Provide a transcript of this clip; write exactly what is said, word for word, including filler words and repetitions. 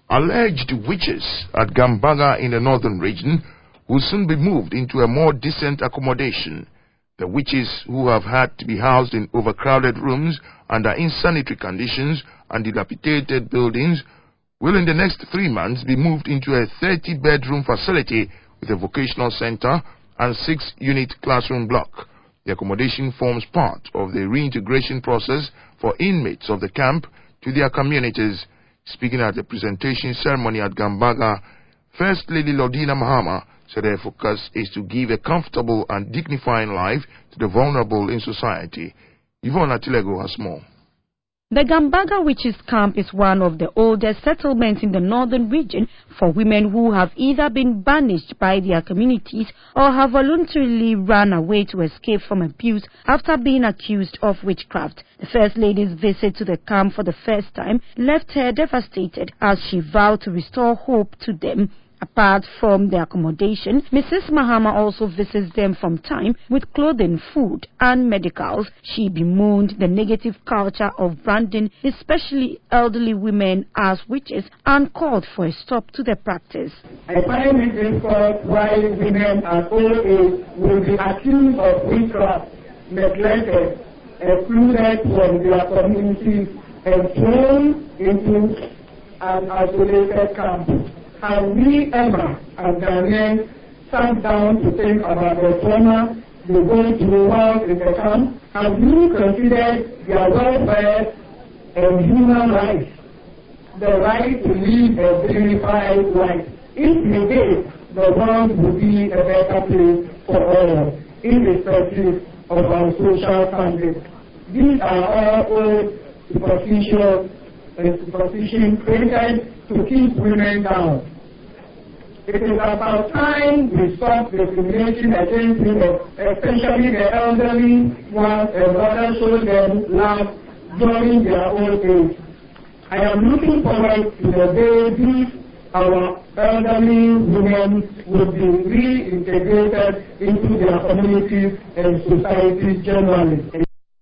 Alleged witches at Gambaga in the northern region will soon be moved into a more decent accommodation. The witches, who have had to be housed in overcrowded rooms under unsanitary conditions and dilapidated buildings, will in the next three months be moved into a thirty bedroom facility with a vocational center and six unit classroom block. The accommodation forms part of the reintegration process for inmates of the camp to their communities. Speaking at the presentation ceremony at Gambaga, First Lady Lordina Mahama said their focus is to give a comfortable and dignifying life to the vulnerable in society. Yvonne Atilego has more. The Gambaga Witches Camp is one of the oldest settlements in the northern region for women who have either been banished by their communities or have voluntarily run away to escape from abuse after being accused of witchcraft. The First Lady's visit to the camp for the first time left her devastated as she vowed to restore hope to them. Apart from the accommodation, Missus Mahama also visits them from time with clothing, food, and medicals. She bemoaned the negative culture of branding, especially elderly women, as witches, and called for a stop to the practice. I find it difficult why women at old age will be accused of witchcraft, neglected, excluded from their communities, and thrown into an isolated camp. And we, Emma and Daniel, sat down to think about the trauma they go through while in the camp, and we considered their welfare and human rights, the right to live a dignified life. If we did, the world would be a better place for all, irrespective of our social standing. These are all old superstitions and superstition created to keep women down. It is about time we stop discriminating against women, especially the elderly ones, and rather show them love during their old age. I am looking forward to the day these our elderly women will be reintegrated into their communities and society generally.